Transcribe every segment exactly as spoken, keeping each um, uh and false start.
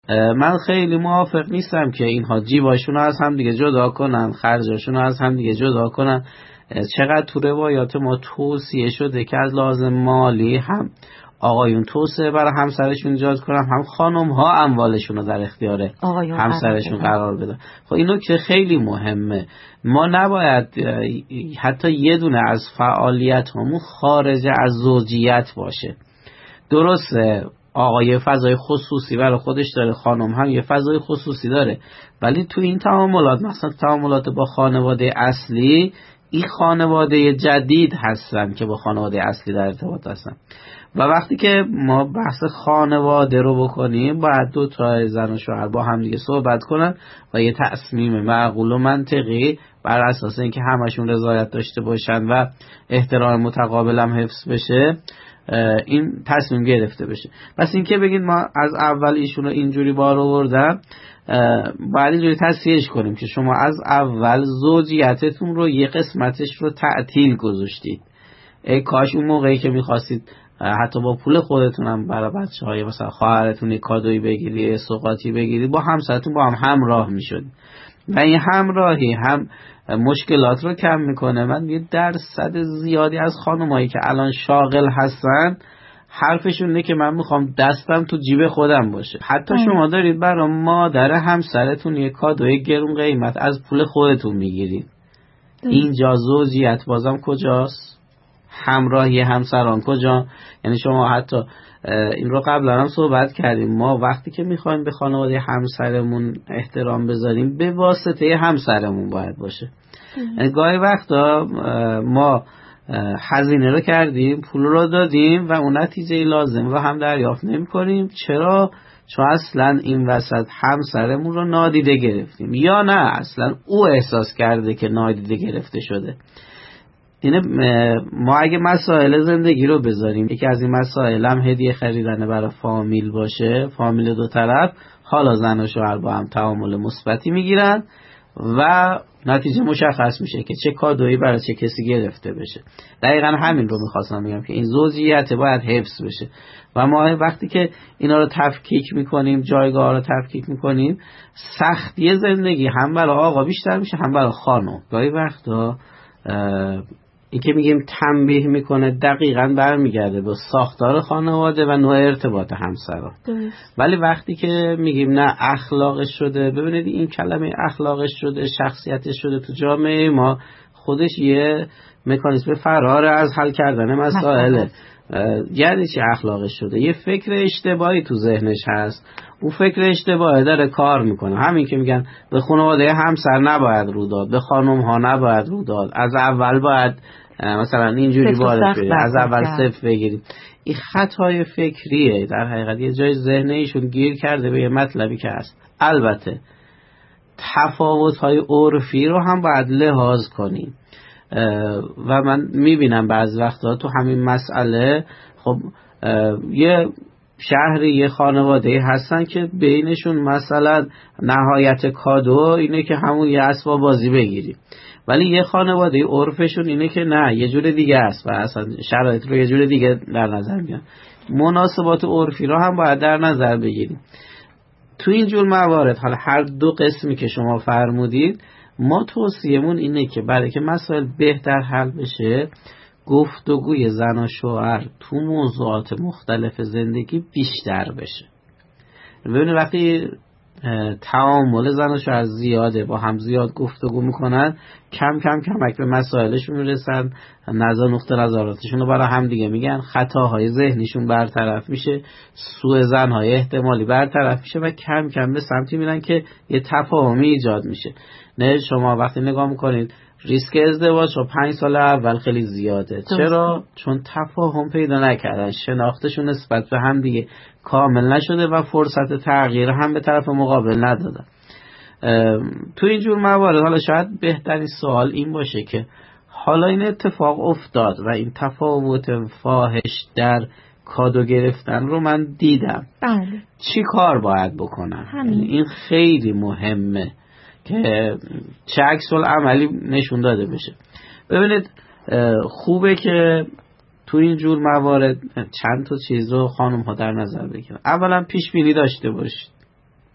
من خیلی موافق نیستم که اینها جیباشون رو از هم دیگه جدا کنن، خرجاشون رو از هم دیگه جدا کنن. چقدر تو روایات ما توصیه شده که از لازم مالی هم آقایون توسعه برای همسرشون ایجاد کنن، هم خانم ها اموالشون رو در اختیار همسرشون قرار بدن. خب اینو که خیلی مهمه. ما نباید حتی یه دونه از فعالیت همون خارج از زوجیت باشه. درسته آقا یه فضای خصوصی برای خودش داره، خانم هم یه فضای خصوصی داره، ولی تو این تعاملات، مثلا تعاملات با خانواده اصلی، این خانواده جدید هستن که با خانواده اصلی در ارتباط هستن. و وقتی که ما بحث خانواده رو بکنیم، باید دو تا زن و شوهر با هم دیگه صحبت کنن و یه تصمیم معقول و منطقی بر اساس اینکه همشون رضایت داشته باشن و احترام متقابل هم حفظ بشه این تصمیم گرفته بشه. پس این که بگید ما از اول ایشون رو اینجوری بار آوردن، باید اینجوری تصحیحش کنیم که شما از اول زوجیتتون رو یه قسمتش رو تعطیل گذاشتید. ای کاش اون موقعی که میخواستید حتی با پول خودتون هم برای بچه های مثلا خواهرتون یه کادویی بگیری، یه سوغاتی بگیری، با همسرتون با هم همراه میشد و این همراهی هم مشکلات رو کم میکنه. من یه درصد زیادی از خانمایی که الان شاغل هستن حرفشون اینه که من میخوام دستم تو جیب خودم باشه. حتی ام. شما دارید برای مادر همسرتون یه کادوی گرون قیمت از پول خودتون میگیرید. اینجا زوجیت بازم کجاست؟ همراهی همسران کجا؟ یعنی شما حتی این رو قبلا هم صحبت کردیم، ما وقتی که میخوایم به خانواده همسرمون احترام بذاریم به واسطه همسرمون باید باشه. یعنی گاهی وقتا ما هزینه رو کردیم، پول رو دادیم و اون نتیجه لازم رو هم دریافت نمی کنیم. چرا؟ چون اصلا این وسط همسرمون رو نادیده گرفتیم، یا نه اصلا او احساس کرده که نادیده گرفته شده. اینه ما اگه مسائل زندگی رو بذاریم، یکی از این مسائل هم هدیه خریدن برای فامیل باشه، فامیل دو طرف، حالا زن و شوهر با هم تعامل مثبتی میگیرن و نتیجه مشخص میشه که چه کادویی برای چه کسی گرفته بشه. دقیقا همین رو میخواستم بگم که این زوجیت باید حفظ بشه و ما وقتی که اینا رو تفکیک میکنیم، جایگاه رو تفکیک میکنیم، سختی زندگی هم برای آقا بیشتر میشه هم برای خانم. گاهی وقتا این که میگیم تنبیه میکنه دقیقاً برمیگرده به ساختار خانواده و نوع ارتباط همسران. ولی وقتی که میگیم نه اخلاقش شده، ببینید این کلمه اخلاقش شده، شخصیتش شده تو جامعه ما خودش یه مکانیزم فرار از حل کردن مسائله. یعنی چی اخلاقش شده؟ یه فکر اشتباهی تو ذهنش هست، اون فکر اشتباهی داره کار میکنه. همین که میگن به خانواده همسر نباید رو داد، به خانم ها نباید رو داد، از اول باید مثلا اینجوری وارد شدید، از اول صفر بگیرید. این خطای فکریه، در حقیقت یه جای ذهن ایشون گیر کرده به یه مطلبی که هست. البته تفاوت‌های عرفی رو هم باید لحاظ کنیم و من میبینم بعض وقتا تو همین مسئله خب یه شهری یه خانواده هستن که بینشون مثلا نهایت کادو اینه که همون یه اسباب بازی بگیری، ولی یه خانواده عرفشون اینه که نه یه جور دیگه است و اصلا شرایط رو یه جور دیگه در نظر میگیرن. مناسبات عرفی رو هم باید در نظر بگیریم. تو این جور موارد حالا هر دو قسمی که شما فرمودید، ما توصیه‌مون اینه که برای که مسائل بهتر حل بشه، گفتگوی زن و شوهر تو موضوعات مختلف زندگی بیشتر بشه. ببینید وقتی تعامل زن و شوهر زیاده، با هم زیاد گفتگو میکنن، کم کم کمک به مسائلشون میرسن، نظر نقطه نظراتشون رو برای هم دیگه میگن، خطاهای ذهنیشون برطرف میشه، سوء ظن‌های احتمالی برطرف میشه و کم کم به سمتی میرن که یه تفاهمی ایجاد میشه. نه شما وقتی نگاه میکنید ریسک ازدواج رو پنج سال اول خیلی زیاده. چرا؟ چون تفاهم پیدا نکردن، شناختشون نسبت به هم دیگه کامل نشده و فرصت تغییر هم به طرف مقابل ندادن. تو این جور موارد حالا شاید بهترین سوال این باشه که حالا این اتفاق افتاد و این تفاوت فاحش در کادو گرفتن رو من دیدم، بله. چی کار باید بکنم؟ این خیلی مهمه که چه عکس العملی نشون داده بشه. ببینید خوبه که تو این جور موارد چند تا چیز رو خانم ها در نظر بگیرن. اولا پیش بینی داشته باشید.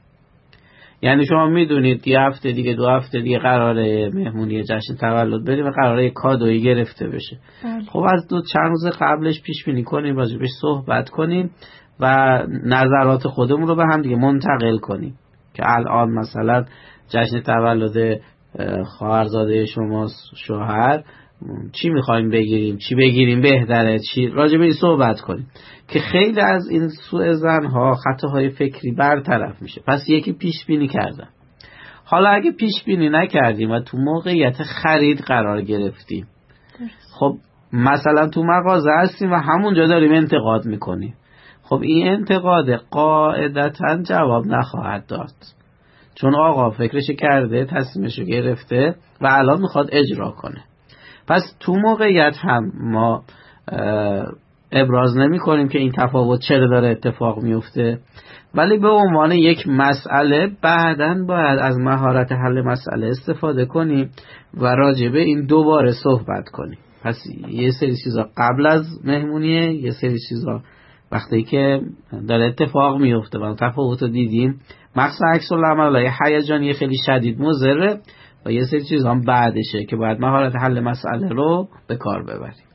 یعنی شما میدونید یه هفته دیگه دو هفته دیگه قراره مهمونی جشن تولد بریم و قراره کادویی گرفته بشه. بله. خب از دو چند روز قبلش پیش بینی کنیم، راجبش صحبت کنیم و نظرات خودمون رو به هم دیگه منتقل کنیم که الان مثلا جشن تولد خواهرزاده شما شوهر چی میخوایم بگیریم، چی بگیریم بهتره، چی راجع به این صحبت کنیم که خیلی از این سوء ظن‌ها، خطاهای فکری برطرف میشه. پس یکی پیش بینی کردن. حالا اگه پیش بینی نکردیم و تو موقعیت خرید قرار گرفتیم، خب مثلا تو مغازه هستیم و همونجا داریم انتقاد میکنیم، خب این انتقاد قاعدتاً جواب نخواهد داد، چون آقا فکرش کرده، تصمیمشو گرفته و الان میخواد اجرا کنه. پس تو موقعیت هم ما ابراز نمی کنیم که این تفاوت چرا داره اتفاق میفته، ولی به عنوان یک مسئله بعداً باید از مهارت حل مسئله استفاده کنیم و راجع به این دوباره صحبت کنیم. پس یه سری چیزا قبل از مهمونیه، یه سری چیزا وقتی که داره اتفاق میفته و تفاوت رو دیدیم، مخصوصا عکس العمل‌های هیجانی خیلی شدید مضره و یه سری چیزا هم بعدشه که باید مهارت حل مسئله رو به کار ببریم.